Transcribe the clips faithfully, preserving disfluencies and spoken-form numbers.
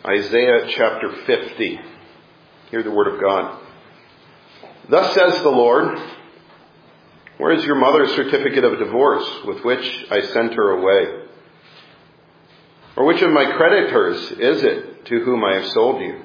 Isaiah chapter fifty. Hear the word of God. Thus says the Lord, where is your mother's certificate of divorce with which I sent her away? Or which of my creditors is it to whom I have sold you?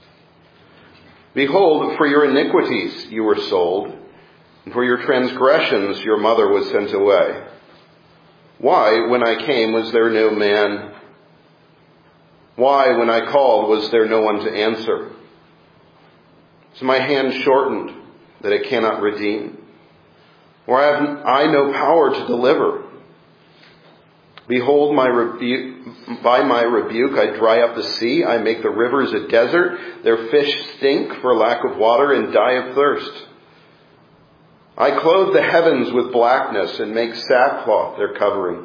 Behold, for your iniquities you were sold, and for your transgressions your mother was sent away. Why, when I came, was there no man? Why, when I called, was there no one to answer? Is my hand shortened that it cannot redeem? Or have I no power to deliver? Behold, my rebu- by my rebuke I dry up the sea. I make the rivers a desert. Their fish stink for lack of water and die of thirst. I clothe the heavens with blackness and make sackcloth their covering.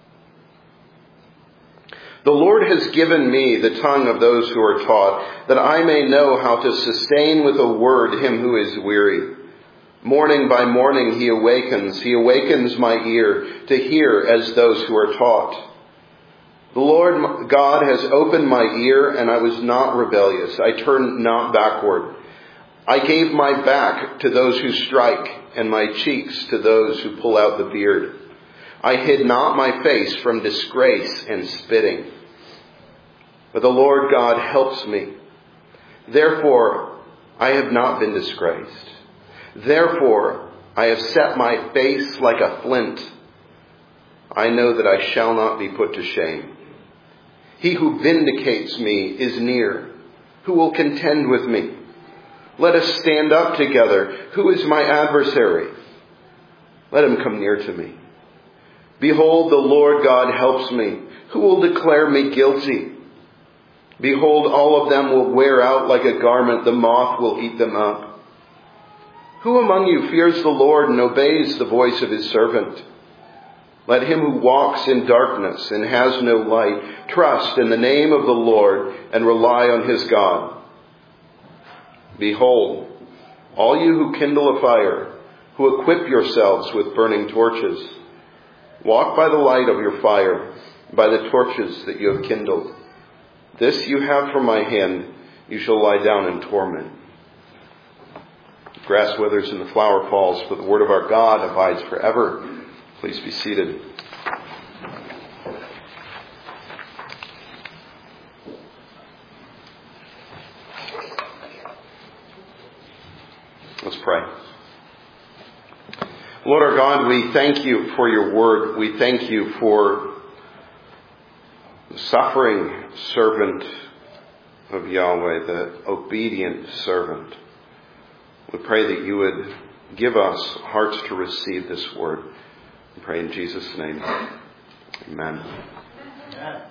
The Lord has given me the tongue of those who are taught, that I may know how to sustain with a word him who is weary. Morning by morning he awakens. He awakens my ear to hear as those who are taught. The Lord God has opened my ear, and I was not rebellious. I turned not backward. I gave my back to those who strike, and my cheeks to those who pull out the beard. I hid not my face from disgrace and spitting. But the Lord God helps me. Therefore, I have not been disgraced. Therefore, I have set my face like a flint. I know that I shall not be put to shame. He who vindicates me is near. Who will contend with me? Let us stand up together. Who is my adversary? Let him come near to me. Behold, the Lord God helps me. Who will declare me guilty? Behold, all of them will wear out like a garment. The moth will eat them up. Who among you fears the Lord and obeys the voice of his servant? Let him who walks in darkness and has no light trust in the name of the Lord and rely on his God. Behold, all you who kindle a fire, who equip yourselves with burning torches, walk by the light of your fire, by the torches that you have kindled. This you have from my hand, you shall lie down in torment. The grass withers and the flower falls, but the word of our God abides forever. Please be seated. Let's pray. Lord our God, we thank you for your word. We thank you for the suffering servant of Yahweh, the obedient servant. We pray that you would give us hearts to receive this word. We pray in Jesus' name. Amen. Amen.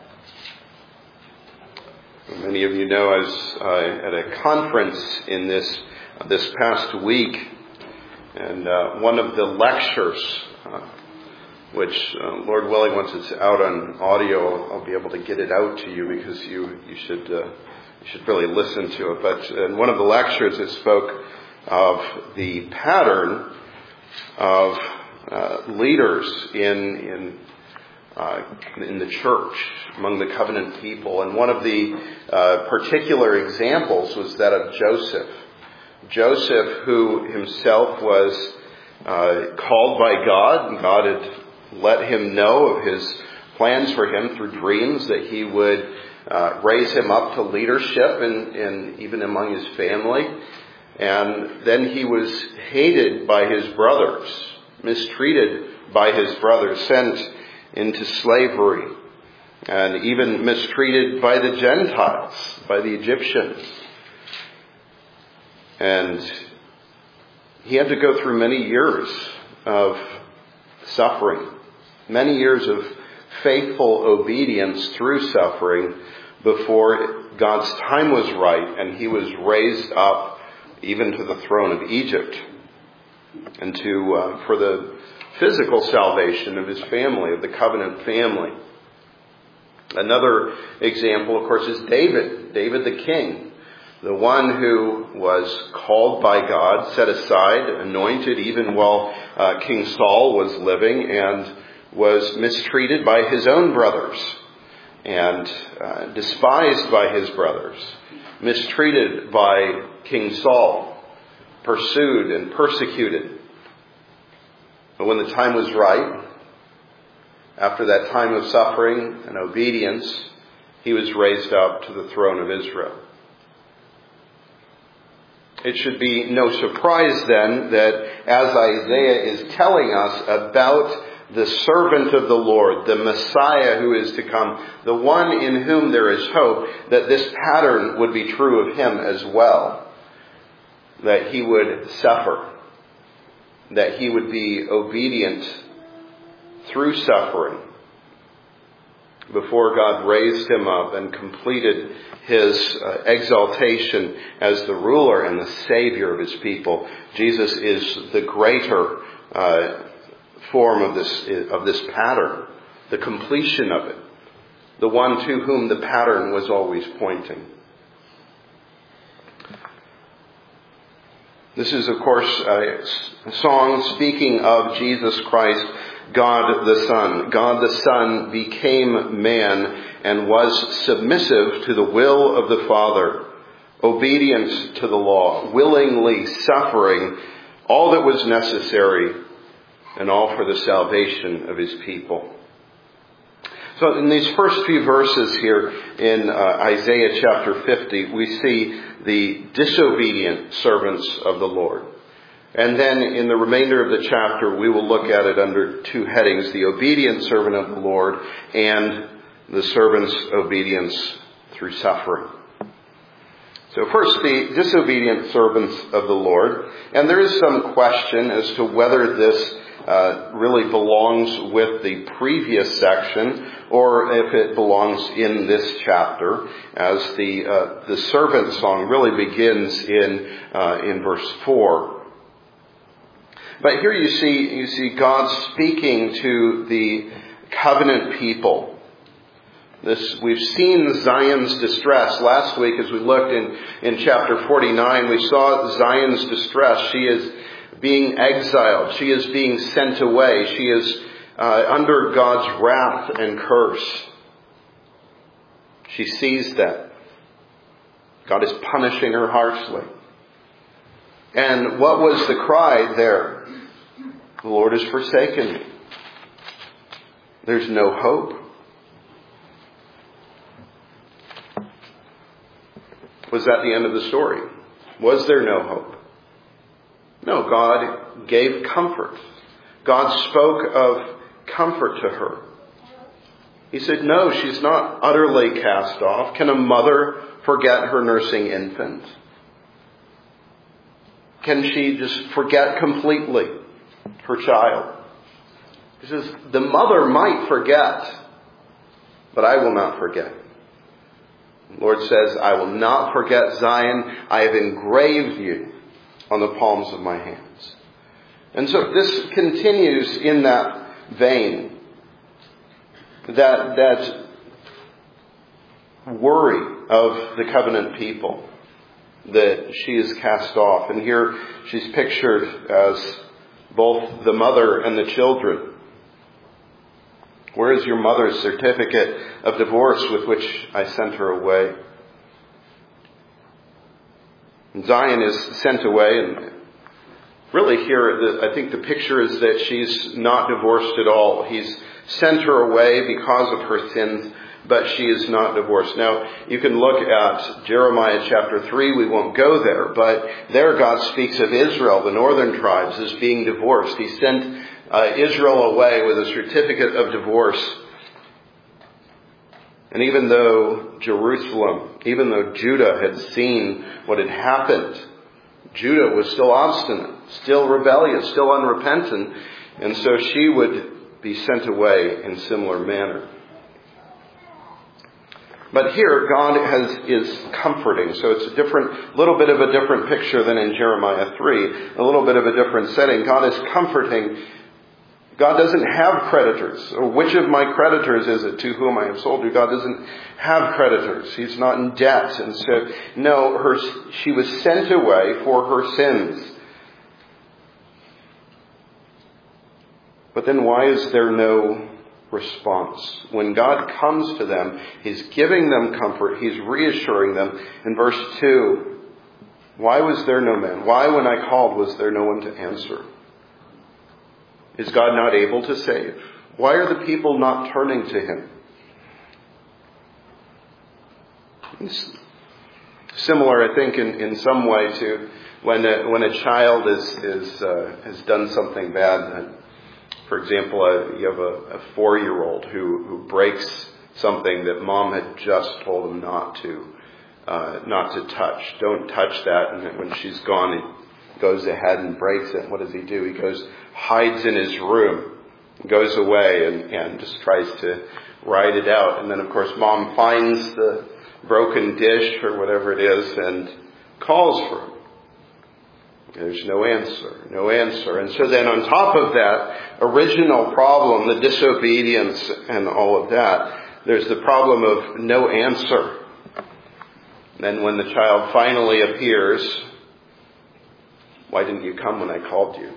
Many of you know I was uh, at a conference in this uh, this past week, and uh, one of the lectures, uh, which uh, Lord willing, once it's out on audio, I'll be able to get it out to you because you you should uh, you should really listen to it. But in one of the lectures, it spoke of the pattern of uh, leaders in in uh, in the church among the covenant people, and one of the uh, particular examples was that of Joseph. Joseph, who himself was uh, called by God, and God had let him know of his plans for him through dreams that he would uh, raise him up to leadership, and, and even among his family. And then he was hated by his brothers, mistreated by his brothers, sent into slavery, and even mistreated by the Gentiles, by the Egyptians. And he had to go through many years of suffering, many years of faithful obedience through suffering before God's time was right and he was raised up even to the throne of Egypt, and to uh, for the physical salvation of his family, of the covenant family. Another example, of course, is David, David the king, the one who was called by God, set aside, anointed even while uh, King Saul was living, and was mistreated by his own brothers. and uh, despised by his brothers, mistreated by King Saul, pursued and persecuted. But when the time was right, after that time of suffering and obedience, he was raised up to the throne of Israel. It should be no surprise then that as Isaiah is telling us about the servant of the Lord, the Messiah who is to come, the one in whom there is hope, that this pattern would be true of him as well. That he would suffer, that he would be obedient through suffering before God raised him up and completed his uh, exaltation as the ruler and the Savior of his people. Jesus is the greater uh, form of this of this pattern, the completion of it, the one to whom the pattern was always pointing. This is, of course, a song speaking of Jesus Christ, God the Son. God the Son became man and was submissive to the will of the Father, obedient to the law, willingly suffering all that was necessary, and all for the salvation of his people. So in these first few verses here in uh, Isaiah chapter fifty, we see the disobedient servants of the Lord. And then in the remainder of the chapter, we will look at it under two headings: the obedient servant of the Lord and the servant's obedience through suffering. So first, the disobedient servants of the Lord. And there is some question as to whether this uh, really belongs with the previous section or if it belongs in this chapter, as the uh, the servant song really begins in uh, in verse four. But here you see you see God speaking to the covenant people. This, we've seen Zion's distress. Last week as we looked in, in chapter forty-nine, we saw Zion's distress. She is being exiled. She is being sent away. She is uh, under God's wrath and curse. She sees that. God is punishing her harshly. And what was the cry there? The Lord has forsaken me. There's no hope. Was that the end of the story? Was there no hope? No, God gave comfort. God spoke of comfort to her. He said, no, she's not utterly cast off. Can a mother forget her nursing infant? Can she just forget completely her child? He says, the mother might forget, but I will not forget. The Lord says, I will not forget Zion. I have engraved you on the palms of my hands. And so this continues in that vein. That, that worry of the covenant people, that she is cast off. And here she's pictured as both the mother and the children. Where is your mother's certificate of divorce with which I sent her away? And Zion is sent away, and really here the, I think the picture is that she's not divorced at all. He's sent her away because of her sins, but she is not divorced. Now, you can look at Jeremiah chapter three. We won't go there, but there God speaks of Israel, the northern tribes, as being divorced. He sent uh, Israel away with a certificate of divorce. And even though Jerusalem, even though Judah had seen what had happened, Judah was still obstinate, still rebellious, still unrepentant, and so she would be sent away in similar manner. But here, God has, is comforting. So it's a different, little bit of a different picture than in Jeremiah three. A little bit of a different setting. God is comforting. God doesn't have creditors. Or which of my creditors is it to whom I have sold you? God doesn't have creditors. He's not in debt. And so, no, her, she was sent away for her sins. But then why is there no response. When God comes to them, He's giving them comfort. He's reassuring them. In verse two, why was there no man? Why, when I called, was there no one to answer? Is God not able to save? Why are the people not turning to Him? It's similar, I think, in, in some way to when a, when a child is, is uh, has done something bad. For example, uh, you have a, a four-year-old who, who breaks something that mom had just told him not to, uh, not to touch. Don't touch that. And when she's gone, he goes ahead and breaks it. What does he do? He goes, hides in his room, goes away and, and just tries to ride it out. And then, of course, mom finds the broken dish or whatever it is and calls for him. There's no answer, no answer. And so then on top of that original problem, the disobedience and all of that, there's the problem of no answer. And then when the child finally appears, why didn't you come when I called you?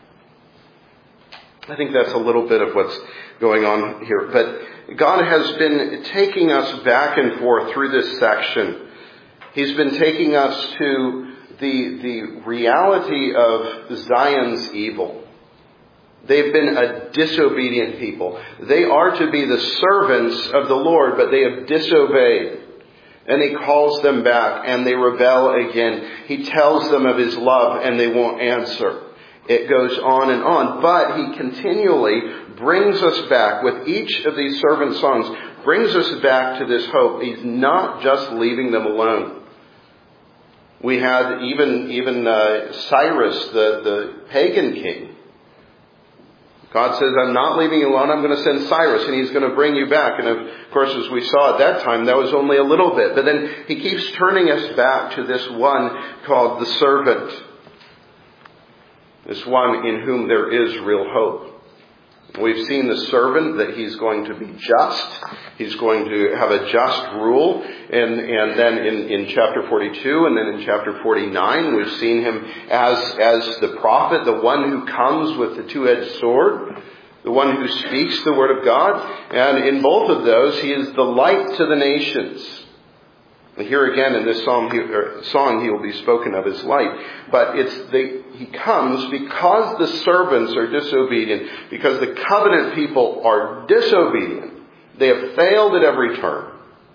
I think that's a little bit of what's going on here. But God has been taking us back and forth through this section. He's been taking us to the, the reality of Zion's evil. They've been a disobedient people. They are to be the servants of the Lord, but they have disobeyed. And He calls them back and they rebel again. He tells them of His love and they won't answer. It goes on and on. But He continually brings us back with each of these servant songs, brings us back to this hope. He's not just leaving them alone. We had even even uh, Cyrus, the, the pagan king. God says, I'm not leaving you alone. I'm going to send Cyrus and he's going to bring you back. And of course, as we saw at that time, that was only a little bit. But then He keeps turning us back to this one called the servant. This one in whom there is real hope. We've seen the servant, that he's going to be just. He's going to have a just rule. And, and then in, in chapter forty-two and then in chapter forty-nine, we've seen him as, as the prophet, the one who comes with the two-edged sword, the one who speaks the word of God. And in both of those, he is the light to the nations. And here again in this song, he, or song, he will be spoken of as light. But it's the, he comes because the servants are disobedient, because the covenant people are disobedient. They have failed at every turn.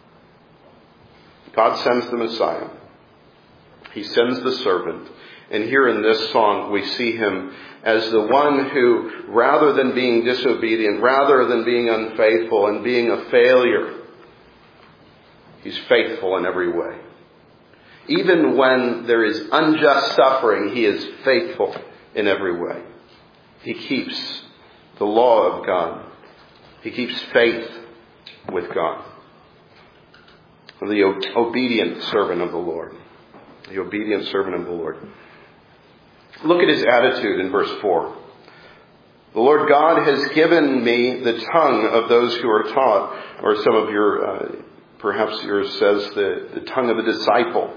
God sends the Messiah. He sends the servant. And here in this song, we see Him as the one who, rather than being disobedient, rather than being unfaithful and being a failure, He's faithful in every way. Even when there is unjust suffering, He is faithful in every way. He keeps the law of God. He keeps faith with God. The obedient servant of the Lord. The obedient servant of the Lord. Look at his attitude in verse four. The Lord God has given me the tongue of those who are taught, or some of your... Uh, Perhaps yours says the, the tongue of a disciple,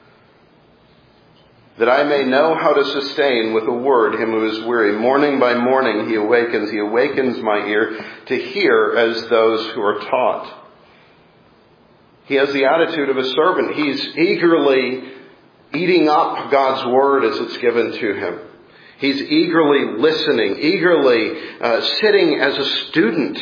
that I may know how to sustain with a word him who is weary. Morning by morning He awakens. He awakens my ear to hear as those who are taught. He has the attitude of a servant. He's eagerly eating up God's word as it's given to him. He's eagerly listening, eagerly uh, sitting as a student.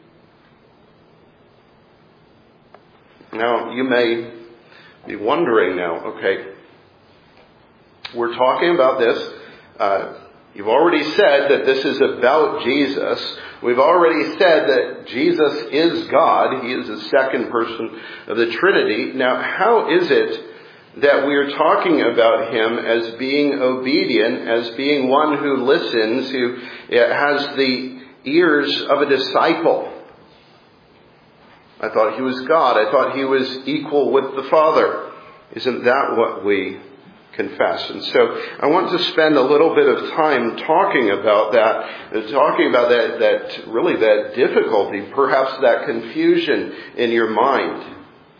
Now, you may be wondering now, okay, we're talking about this. Uh, you've already said that this is about Jesus. We've already said that Jesus is God. He is the second person of the Trinity. Now, how is it that we are talking about Him as being obedient, as being one who listens, who has the ears of a disciple? I thought He was God. I thought He was equal with the Father. Isn't that what we confess? And so I want to spend a little bit of time talking about that, talking about that, that really that difficulty, perhaps that confusion in your mind.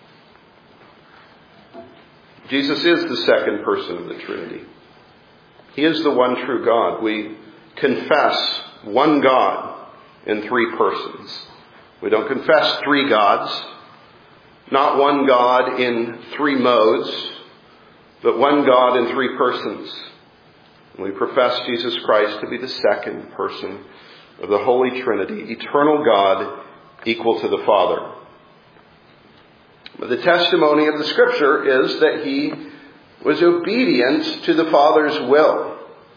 Jesus is the second person of the Trinity. He is the one true God. We confess one God in three persons. We don't confess three gods, not one God in three modes, but one God in three persons. And we profess Jesus Christ to be the second person of the Holy Trinity, eternal God, equal to the Father. But the testimony of the Scripture is that he was obedient to the Father's will.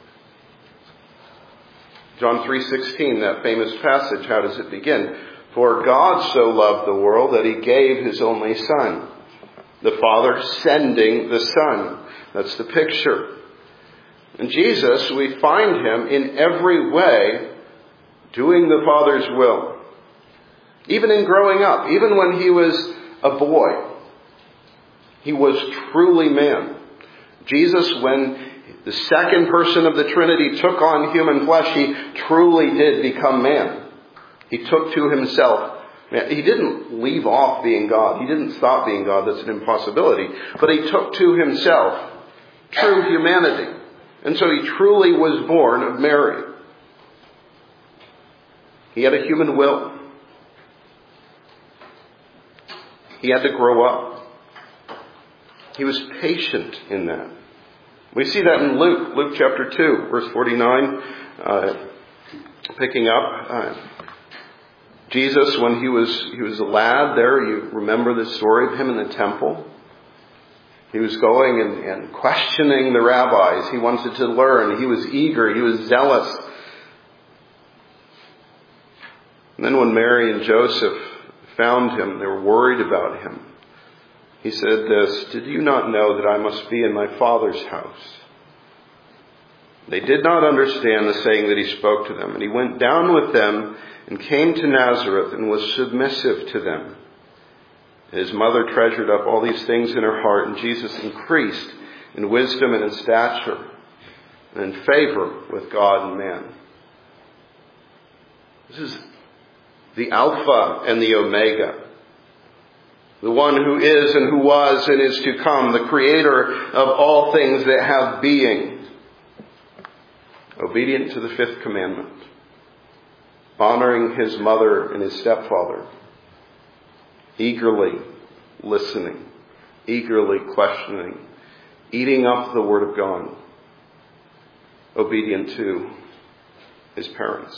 John three sixteen, that famous passage, how does it begin? For God so loved the world that he gave his only Son. The Father sending the Son. That's the picture. And Jesus, we find him in every way doing the Father's will. Even in growing up, even when he was a boy, he was truly man. Jesus, when the second person of the Trinity took on human flesh, he truly did become man. He took to himself. He didn't leave off being God. He didn't stop being God. That's an impossibility. But he took to himself true humanity. And so he truly was born of Mary. He had a human will. He had to grow up. He was patient in that. We see that in Luke, Luke chapter two, verse forty-nine, uh, picking up. Uh, Jesus, when he was he was a lad there, you remember the story of him in the temple. He was going and, and questioning the rabbis. He wanted to learn. He was eager. He was zealous. And then when Mary and Joseph found him, they were worried about him. He said this, "Did you not know that I must be in my Father's house?" They did not understand the saying that he spoke to them. And he went down with them and came to Nazareth and was submissive to them. His mother treasured up all these things in her heart, and Jesus increased in wisdom and in stature and in favor with God and man. This is the Alpha and the Omega. The one who is and who was and is to come, the creator of all things that have being. Obedient to the fifth commandment. Honoring his mother and his stepfather. Eagerly listening. Eagerly questioning. Eating up the Word of God. Obedient to his parents.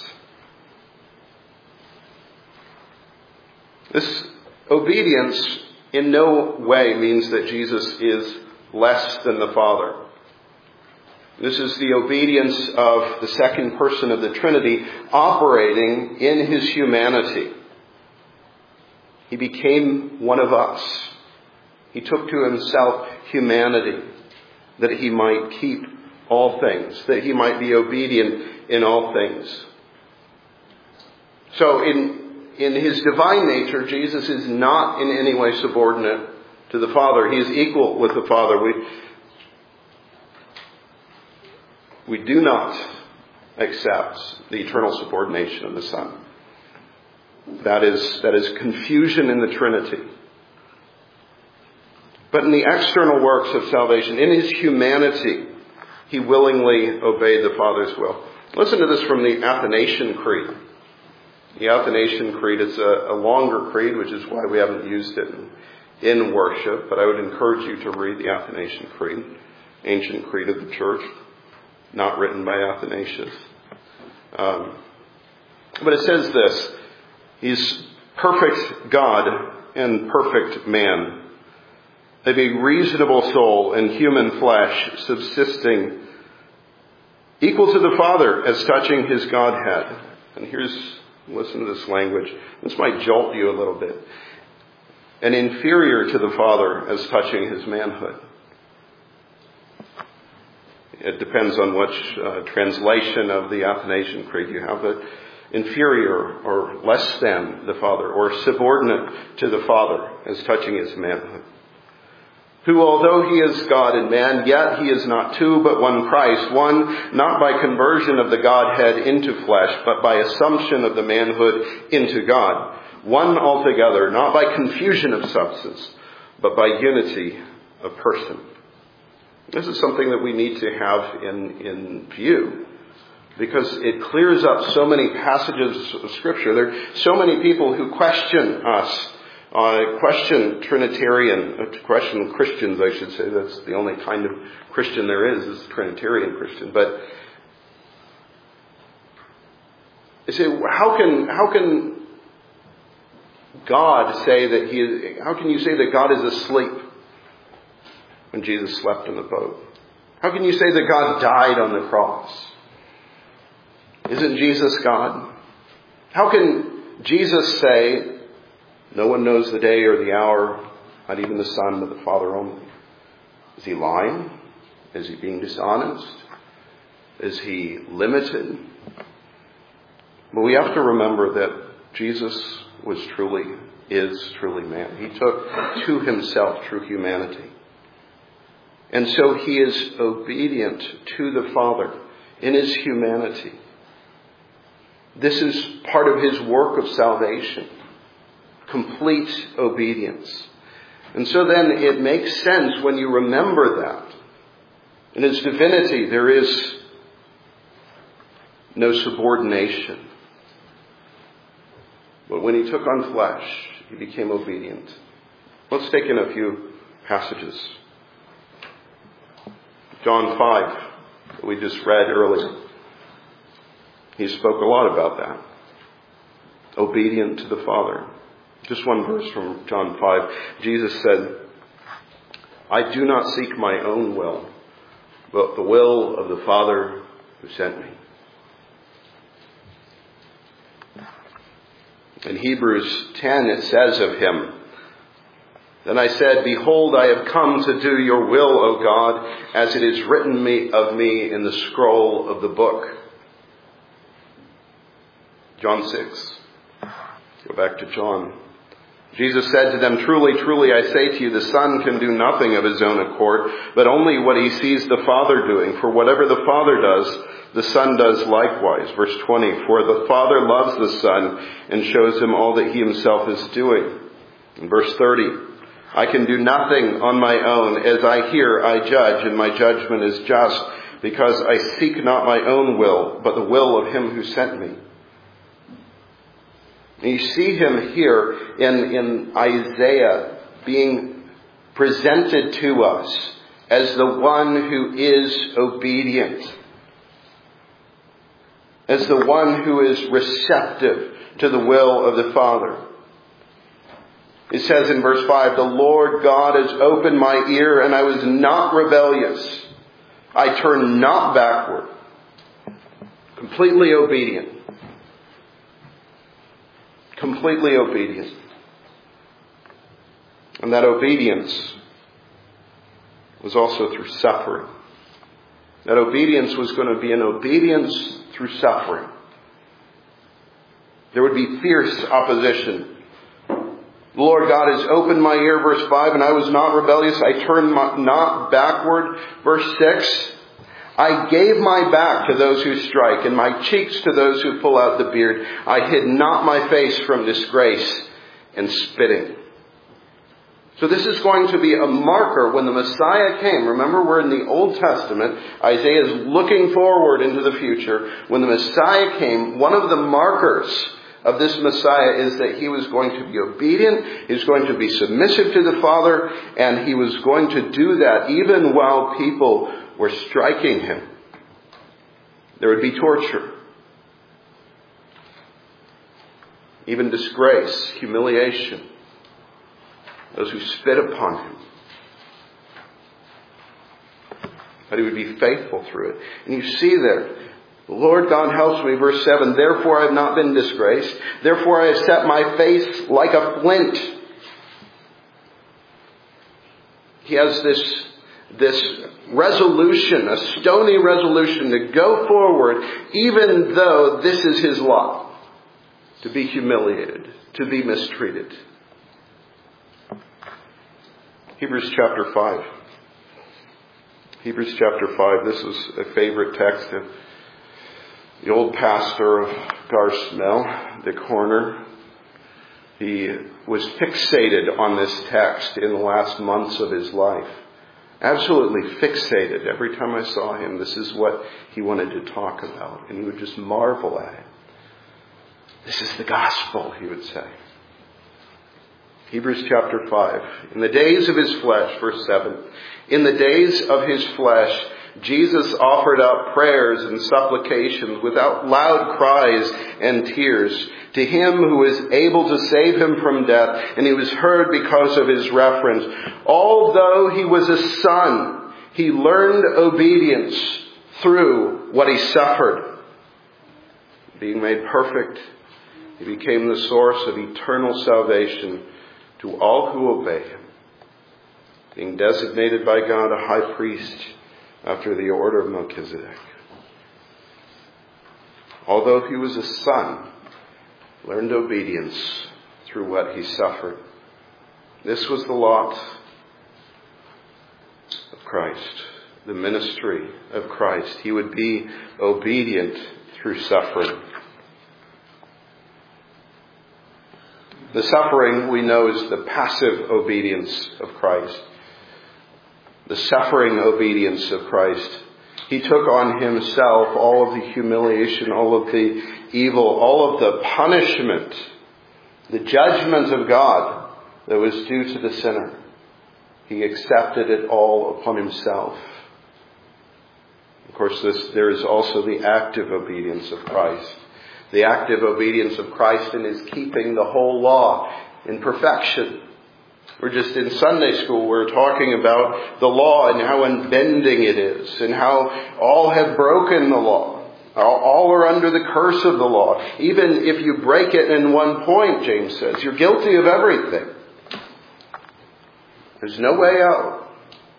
This obedience in no way means that Jesus is less than the Father. This is the obedience of the second person of the Trinity operating in his humanity. He became one of us. He took to himself humanity that he might keep all things, that he might be obedient in all things. So in In his divine nature, Jesus is not in any way subordinate to the Father. He is equal with the Father. We, we do not accept the eternal subordination of the Son. That is, that is confusion in the Trinity. But in the external works of salvation, in his humanity, he willingly obeyed the Father's will. Listen to this from the Athanasian Creed. The Athanasian Creed is a, a longer creed, which is why we haven't used it in, in worship. But I would encourage you to read the Athanasian Creed, ancient creed of the church, not written by Athanasius. Um, but it says this, he's perfect God and perfect man, of a reasonable soul and human flesh, subsisting, equal to the Father as touching his Godhead. And here's Listen to this language. This might jolt you a little bit. And inferior to the Father as touching his manhood. It depends on which uh, translation of the Athanasian Creed you have, but inferior or less than the Father, or subordinate to the Father as touching his manhood. Who, although he is God and man, yet he is not two, but one Christ, one not by conversion of the Godhead into flesh, but by assumption of the manhood into God. One altogether, not by confusion of substance, but by unity of person. This is something that we need to have in, in view. because it clears up so many passages of Scripture. There are so many people who question us, uh, question Trinitarian, uh, question Christians, I should say. That's the only kind of Christian there is, is Trinitarian Christian. But they say, how can how can God say that he is? How can you say that God is asleep when Jesus slept in the boat? How can you say that God died on the cross? Isn't Jesus God? How can Jesus say, no one knows the day or the hour, not even the Son, but the Father only? Is he lying? Is he being dishonest? Is he limited? But we have to remember that Jesus was truly, is truly man. He took to himself true humanity. And so he is obedient to the Father in his humanity. This is part of his work of salvation. Complete obedience. And so then it makes sense when you remember that. In his divinity there is no subordination. But when he took on flesh, he became obedient. Let's take in a few passages. John five, that we just read earlier. He spoke a lot about that. Obedient to the Father. Just one verse from John five. Jesus said, I do not seek my own will, but the will of the Father who sent me. In Hebrews ten it says of him, Then I said, Behold, I have come to do your will, O God, as it is written me of me in the scroll of the book. John six. Go back to John. Jesus said to them, Truly, truly, I say to you, the Son can do nothing of his own accord, but only what he sees the Father doing. For whatever the Father does, the Son does likewise. Verse twenty, For the Father loves the Son and shows him all that he himself is doing. In verse thirty, I can do nothing on my own. As I hear, I judge, and my judgment is just, because I seek not my own will, but the will of him who sent me. And you see him here in, in Isaiah being presented to us as the one who is obedient, as the one who is receptive to the will of the Father. It says in verse five, The Lord God has opened my ear, and I was not rebellious. I turned not backward. Completely obedient. Completely obedient. And that obedience was also through suffering. That obedience was going to be an obedience through suffering. There would be fierce opposition. The Lord God has opened my ear, verse five, and I was not rebellious. I turned not backward. Verse six, I gave my back to those who strike, and my cheeks to those who pull out the beard. I hid not my face from disgrace and spitting. So this is going to be a marker when the Messiah came. Remember, we're in the Old Testament. Isaiah is looking forward into the future. When the Messiah came, one of the markers of this Messiah is that he was going to be obedient, he was going to be submissive to the Father, and he was going to do that even while people were striking him. There would be torture, even disgrace, humiliation, those who spit upon him. But he would be faithful through it. And you see there, the Lord God helps me, verse seven, Therefore I have not been disgraced. Therefore I have set my face like a flint. He has this, this resolution, a stony resolution to go forward, even though this is his lot. To be humiliated, to be mistreated. Hebrews chapter five. Hebrews chapter five. This is a favorite text of the old pastor of Garsmel, Dick Horner. He was fixated on this text in the last months of his life. Absolutely fixated. Every time I saw him, this is what he wanted to talk about. And he would just marvel at it. This is the gospel, he would say. Hebrews chapter five. In the days of his flesh, verse seven. In the days of his flesh, Jesus offered up prayers and supplications without loud cries and tears to him who is able to save him from death, and he was heard because of his reference. Although he was a son, he learned obedience through what he suffered. Being made perfect, he became the source of eternal salvation to all who obey him, being designated by God a high priest after the order of Melchizedek. Although he was a son, learned obedience through what he suffered. This was the lot of Christ, the ministry of Christ. He would be obedient through suffering. The suffering, we know, is the passive obedience of Christ. The suffering obedience of Christ. He took on himself all of the humiliation, all of the evil, all of the punishment, the judgment of God that was due to the sinner. He accepted it all upon himself. Of course, this, there is also the active obedience of Christ. The active obedience of Christ in his keeping the whole law in perfection. We're just in Sunday school, we're talking about the law and how unbending it is, and how all have broken the law. All are under the curse of the law. Even if you break it in one point, James says, you're guilty of everything. There's no way out.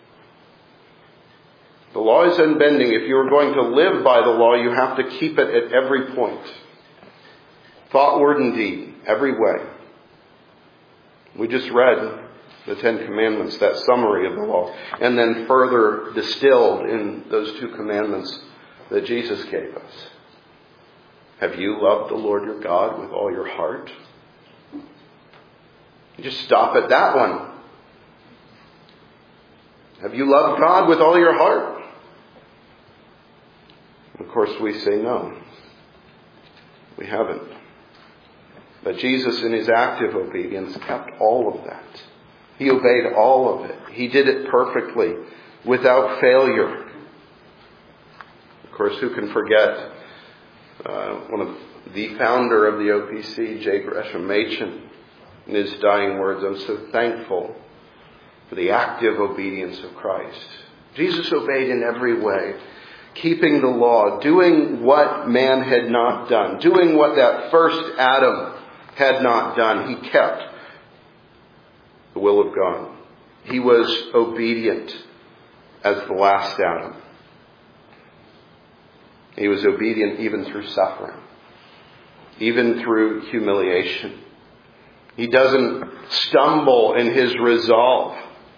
The law is unbending. If you're going to live by the law, you have to keep it at every point. Thought, word, and deed, every way. We just read the Ten Commandments, that summary of the law, and then further distilled in those two commandments that Jesus gave us. Have you loved the Lord your God with all your heart? You just stop at that one. Have you loved God with all your heart? Of course, we say no. We haven't. But Jesus, in his active obedience, kept all of that. He obeyed all of it. He did it perfectly, without failure. Of course, who can forget uh, one of the founder of the O P C, J. Gresham Machen, in his dying words, I'm so thankful for the active obedience of Christ. Jesus obeyed in every way, keeping the law, doing what man had not done, doing what that first Adam had not done. He kept the will of God. He was obedient as the last Adam. He was obedient even through suffering, even through humiliation. He doesn't stumble in his resolve.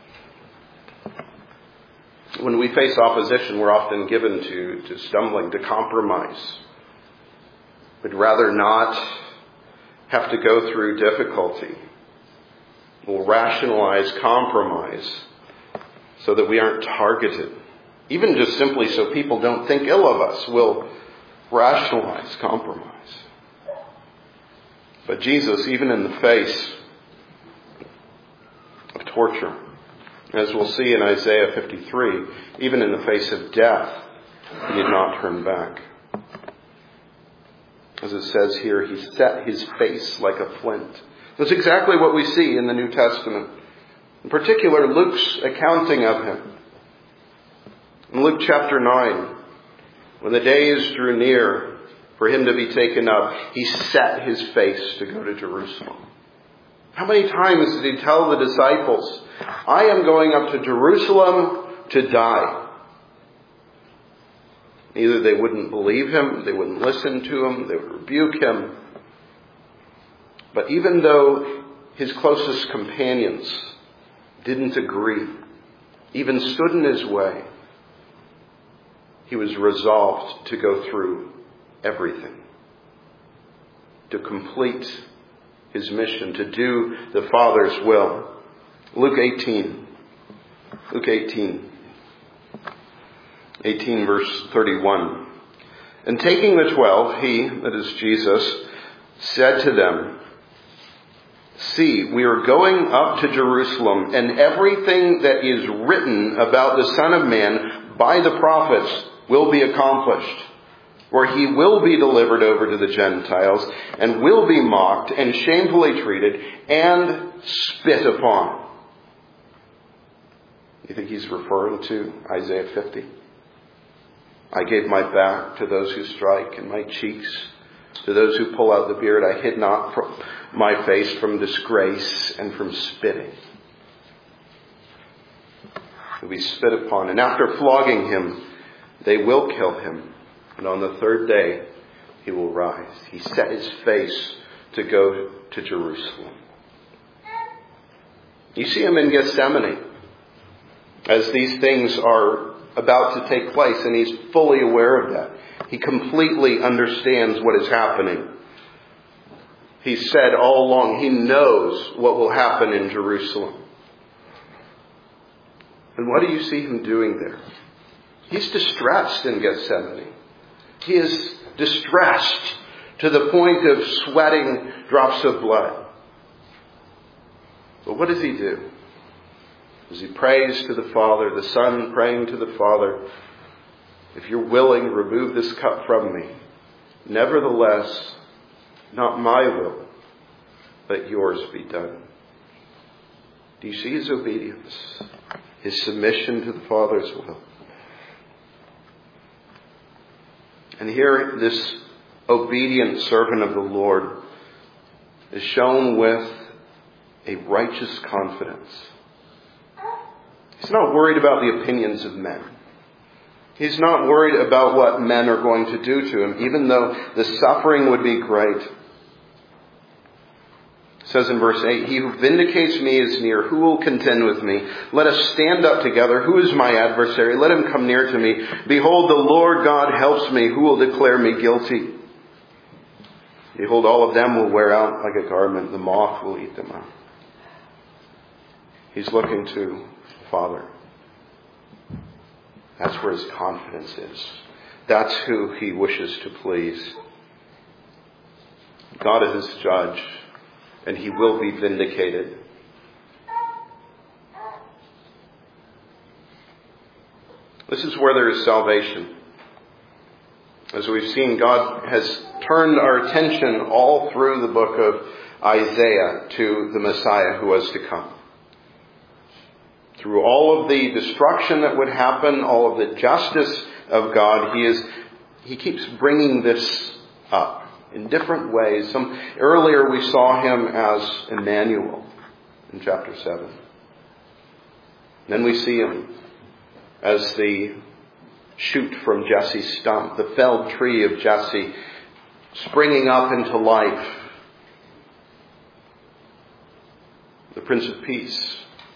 When we face opposition, we're often given to, to stumbling, to compromise. We'd rather not have to go through difficulty. We'll rationalize compromise so that we aren't targeted. Even just simply so people don't think ill of us, we'll rationalize compromise. But Jesus, even in the face of torture, as we'll see in Isaiah fifty-three, even in the face of death, he did not turn back. As it says here, he set his face like a flint. That's exactly what we see in the New Testament. In particular, Luke's accounting of him. In Luke chapter nine, when the days drew near for him to be taken up, he set his face to go to Jerusalem. How many times did he tell the disciples, I am going up to Jerusalem to die? Either they wouldn't believe him, they wouldn't listen to him, they would rebuke him. But even though his closest companions didn't agree, even stood in his way, he was resolved to go through everything, to complete his mission, to do the Father's will. Luke eighteen. Luke eighteen. eighteen verse thirty-one. And taking the twelve, he, that is Jesus, said to them, "See, we are going up to Jerusalem, and everything that is written about the Son of Man by the prophets will be accomplished. For he will be delivered over to the Gentiles, and will be mocked, and shamefully treated, and spit upon." You think he's referring to Isaiah fifty? "I gave my back to those who strike, and my cheeks to those who pull out the beard. I hid not from my face from disgrace and from spitting." He'll be spit upon. And after flogging him, they will kill him. And on the third day, he will rise. He set his face to go to Jerusalem. You see him in Gethsemane as these things are about to take place, and he's fully aware of that. He completely understands what is happening. He said all along, he knows what will happen in Jerusalem. And what do you see him doing there? He's distressed in Gethsemane. He is distressed to the point of sweating drops of blood. But what does he do? As he prays to the Father, the Son praying to the Father, "If you're willing, remove this cup from me. Nevertheless, not my will, but yours be done." Do you see his obedience? His submission to the Father's will. And here, this obedient servant of the Lord is shown with a righteous confidence. He's not worried about the opinions of men. He's not worried about what men are going to do to him, even though the suffering would be great. It says in verse eight, "He who vindicates me is near. Who will contend with me? Let us stand up together. Who is my adversary? Let him come near to me. Behold, the Lord God helps me. Who will declare me guilty? Behold, all of them will wear out like a garment. The moth will eat them up." He's looking to the Father. That's where his confidence is. That's who he wishes to please. God is his judge, and he will be vindicated. This is where there is salvation. As we've seen, God has turned our attention all through the book of Isaiah to the Messiah who was to come. Through all of the destruction that would happen, all of the justice of God, he is he keeps bringing this up in different ways. Some earlier we saw him as Emmanuel in chapter seven. Then we see him as the shoot from Jesse's stump, the felled tree of Jesse, springing up into life. The Prince of Peace.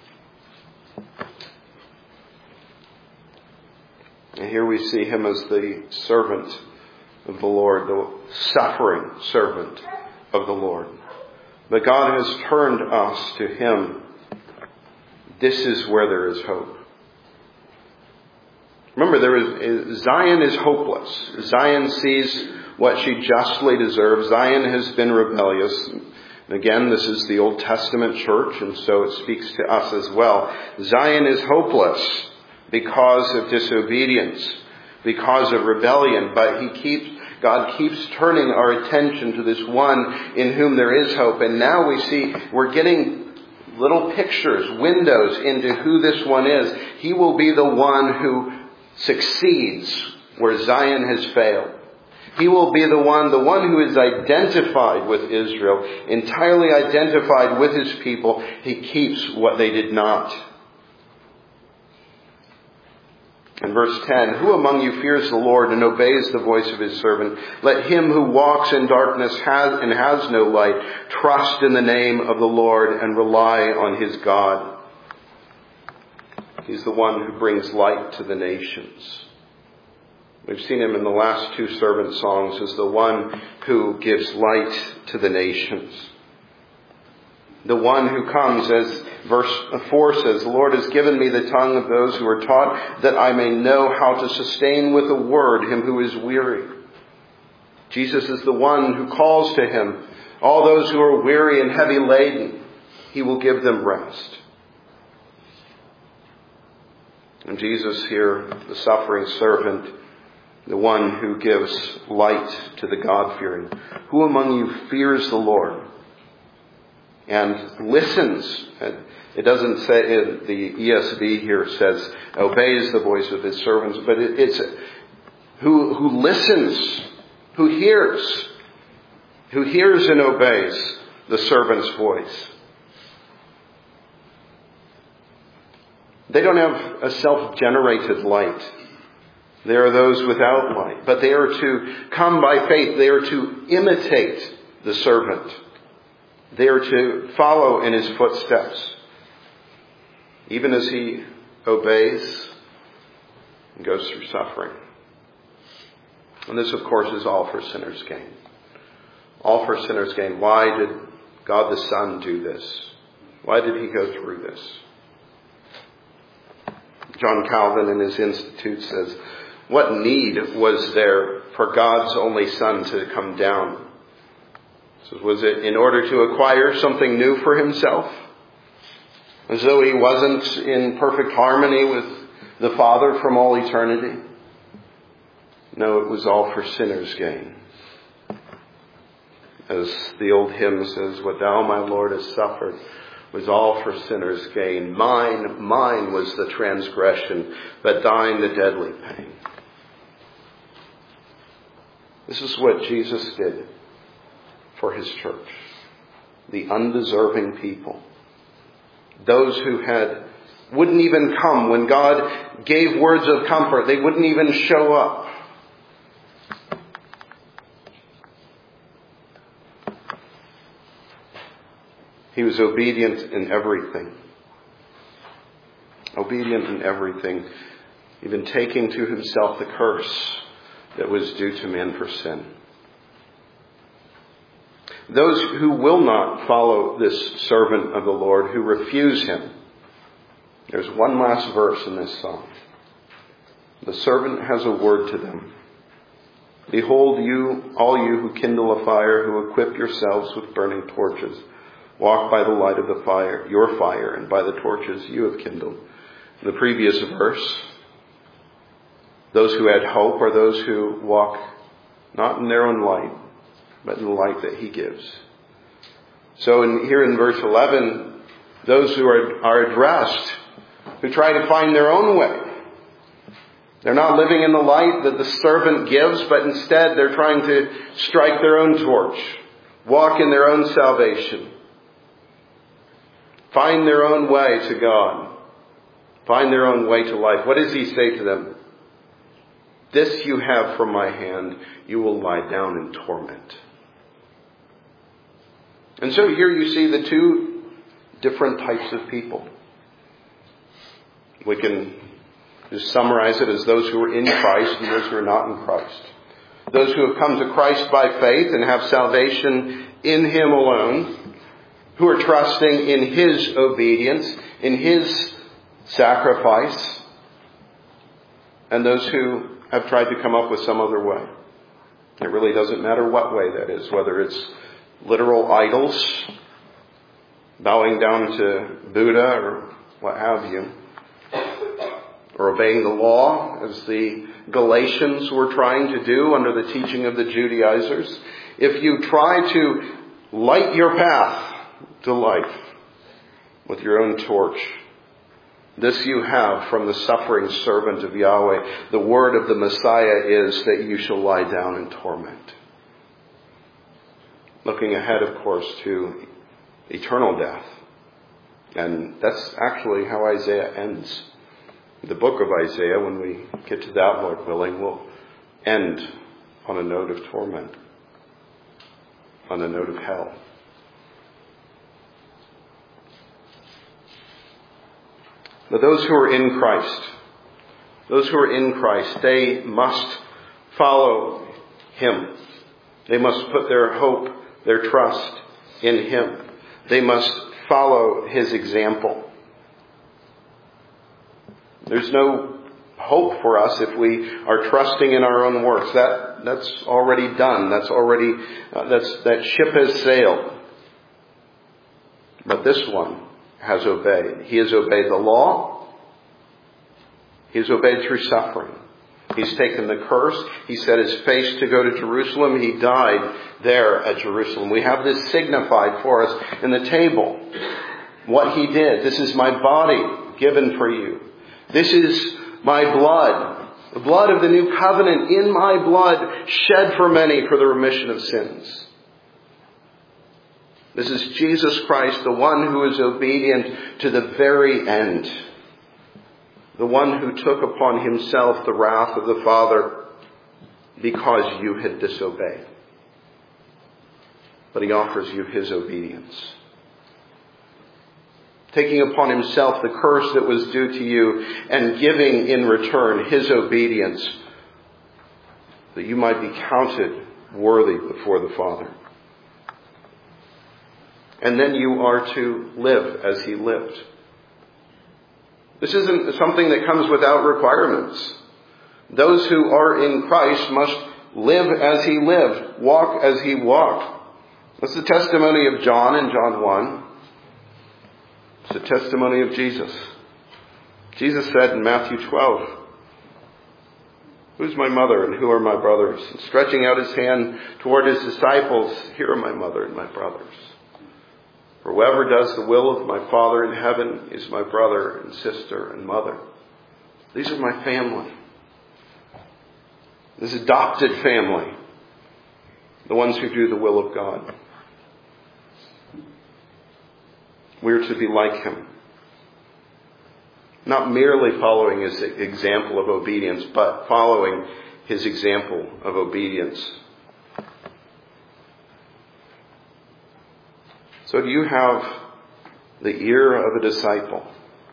And here we see him as the servant of the Lord, the suffering servant of the Lord. But God has turned us to him. This is where there is hope. Remember, there is Zion is hopeless. Zion sees what she justly deserves. Zion has been rebellious. And again, this is the Old Testament church, and so it speaks to us as well. Zion is hopeless because of disobedience, because of rebellion. But he keeps, God keeps turning our attention to this one in whom there is hope. And now we see we're getting little pictures, windows into who this one is. He will be the one who succeeds where Zion has failed. He will be the one, the one who is identified with Israel, entirely identified with his people. He keeps what they did not. In verse ten, "Who among you fears the Lord and obeys the voice of his servant? Let him who walks in darkness has and has no light trust in the name of the Lord and rely on his God." He's the one who brings light to the nations. We've seen him in the last two servant songs as the one who gives light to the nations. The one who comes as Verse four says, the Lord has given me the tongue of those who are taught, that I may know how to sustain with a word him who is weary. Jesus is the one who calls to him all those who are weary and heavy laden. He will give them rest. And Jesus here, the suffering servant, the one who gives light to the God-fearing. Who among you fears the Lord and listens? It doesn't say, the E S V here says, obeys the voice of his servants, but it, it's who, who listens, who hears, who hears and obeys the servant's voice. They don't have a self-generated light. They are those without light. But they are to come by faith. They are to imitate the servant. They are to follow in his footsteps. Even as he obeys and goes through suffering. And this, of course, is all for sinners' gain. All for sinners' gain. Why did God the Son do this? Why did he go through this? John Calvin in his Institute says, what need was there for God's only Son to come down? So was it in order to acquire something new for himself? As though he wasn't in perfect harmony with the Father from all eternity? No, it was all for sinners' gain. As the old hymn says, what thou, my Lord, hast suffered was all for sinners' gain. Mine, mine was the transgression, but thine the deadly pain. This is what Jesus did for his church. The undeserving people. Those who had wouldn't even come when God gave words of comfort. They wouldn't even show up. He was obedient in everything. Obedient in everything. Even taking to himself the curse that was due to man for sin. Those who will not follow this servant of the Lord, who refuse him. There's one last verse in this psalm. The servant has a word to them. Behold, you, all you who kindle a fire, who equip yourselves with burning torches. Walk by the light of the fire, your fire, and by the torches you have kindled. In the previous verse, those who had hope are those who walk not in their own light, but in the light that he gives. So in, here in verse eleven, those who are, are addressed, who try to find their own way. They're not living in the light that the servant gives, but instead they're trying to strike their own torch, walk in their own salvation. Find their own way to God. Find their own way to life. What does he say to them? This you have from my hand. You will lie down in torment. And so here you see the two different types of people. We can just summarize it as those who are in Christ and those who are not in Christ. Those who have come to Christ by faith and have salvation in him alone. Who are trusting in his obedience, in his sacrifice, and those who have tried to come up with some other way. It really doesn't matter what way that is, whether it's literal idols, bowing down to Buddha or what have you, or obeying the law, as the Galatians were trying to do under the teaching of the Judaizers. If you try to light your path to life with your own torch, this you have from the suffering servant of Yahweh. The word of the Messiah is that you shall lie down in torment. Looking ahead, of course, to eternal death. And that's actually how Isaiah ends. The book of Isaiah, when we get to that, Lord willing, will end on a note of torment, on a note of hell. But those who are in Christ, those who are in Christ, they must follow him. They must put their hope, their trust in him. They must follow his example. There's no hope for us if we are trusting in our own works. That that's already done. That's already uh, that's that ship has sailed. But this one has obeyed. He has obeyed the law. He has obeyed through suffering. He's taken the curse. He set his face to go to Jerusalem. He died there at Jerusalem. We have this signified for us in the table. What he did. This is my body given for you. This is my blood. The blood of the new covenant in my blood shed for many for the remission of sins. This is Jesus Christ, the one who is obedient to the very end. The one who took upon himself the wrath of the Father because you had disobeyed. But he offers you his obedience. Taking upon himself the curse that was due to you and giving in return his obedience that you might be counted worthy before the Father. And then you are to live as he lived. This isn't something that comes without requirements. Those who are in Christ must live as he lived, walk as he walked. That's the testimony of John in John one. It's the testimony of Jesus. Jesus said in Matthew twelve, "Who's my mother and who are my brothers?" And stretching out his hand toward his disciples, "Here are my mother and my brothers. For whoever does the will of my Father in heaven is my brother and sister and mother." These are my family. This adopted family. The ones who do the will of God. We're to be like him. Not merely following his example of obedience, but following his example of obedience. So do you have the ear of a disciple?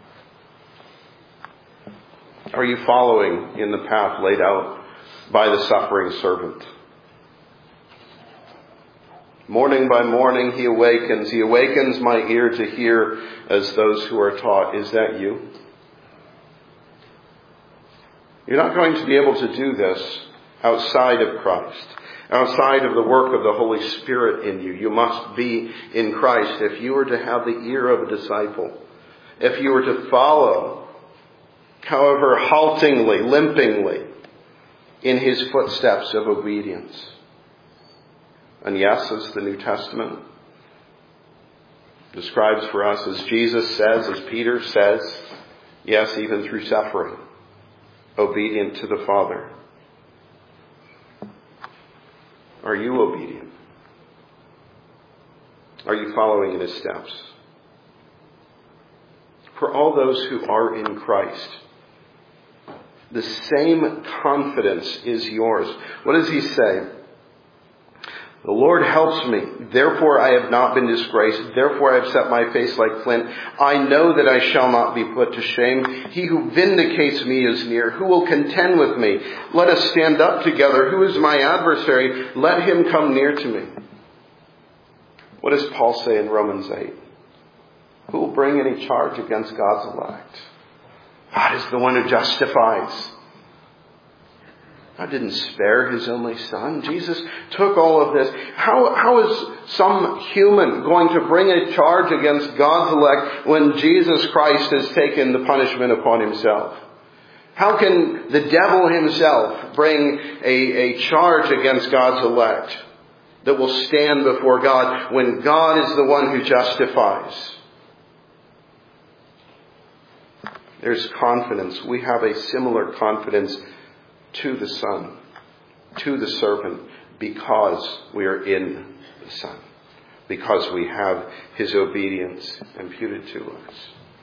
Are you following in the path laid out by the suffering servant? Morning by morning he awakens. He awakens my ear to hear as those who are taught. Is that you? You're not going to be able to do this outside of Christ. Outside of the work of the Holy Spirit in you. You must be in Christ if you are to have the ear of a disciple. If you are to follow, however haltingly, limpingly, in his footsteps of obedience. And yes, as the New Testament describes for us, as Jesus says, as Peter says, yes, even through suffering, obedient to the Father. Are you obedient? Are you following in his steps? For all those who are in Christ, the same confidence is yours. What does he say? The Lord helps me. Therefore I have not been disgraced. Therefore I have set my face like flint. I know that I shall not be put to shame. He who vindicates me is near. Who will contend with me? Let us stand up together. Who is my adversary? Let him come near to me. What does Paul say in Romans eight? Who will bring any charge against God's elect? God is the one who justifies. God didn't spare his only son. Jesus took all of this. How, how is some human going to bring a charge against God's elect when Jesus Christ has taken the punishment upon himself? How can the devil himself bring a, a charge against God's elect that will stand before God when God is the one who justifies? There's confidence. We have a similar confidence to the Son, to the servant, because we are in the Son, because we have his obedience imputed to us.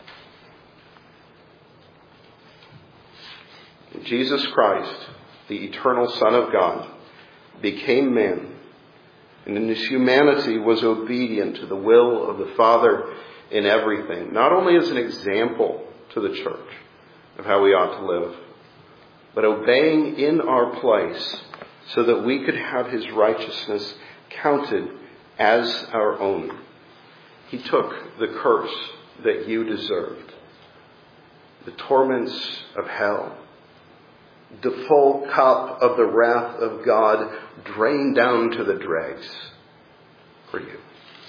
Jesus Christ, the eternal Son of God, became man, and in his humanity was obedient to the will of the Father in everything, not only as an example to the church of how we ought to live, but obeying in our place so that we could have his righteousness counted as our own. He took the curse that you deserved, the torments of hell, the full cup of the wrath of God drained down to the dregs for you.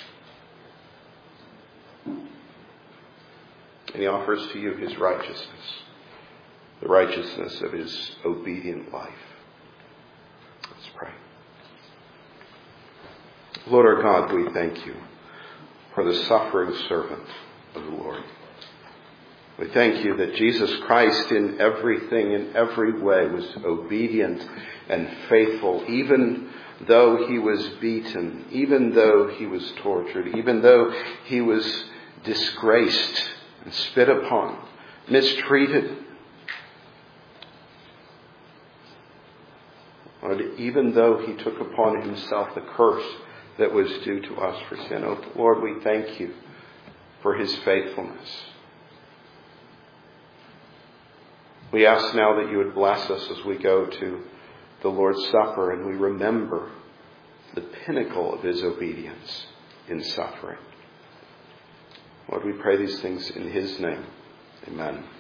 And he offers to you his righteousness, the righteousness of his obedient life. Let's pray. Lord our God, we thank you for the suffering servant of the Lord. We thank you that Jesus Christ in everything, in every way, was obedient and faithful, even though he was beaten, even though he was tortured, even though he was disgraced and spit upon, mistreated. Lord, even though he took upon himself the curse that was due to us for sin. Oh, Lord, we thank you for his faithfulness. We ask now that you would bless us as we go to the Lord's Supper and we remember the pinnacle of his obedience in suffering. Lord, we pray these things in his name. Amen.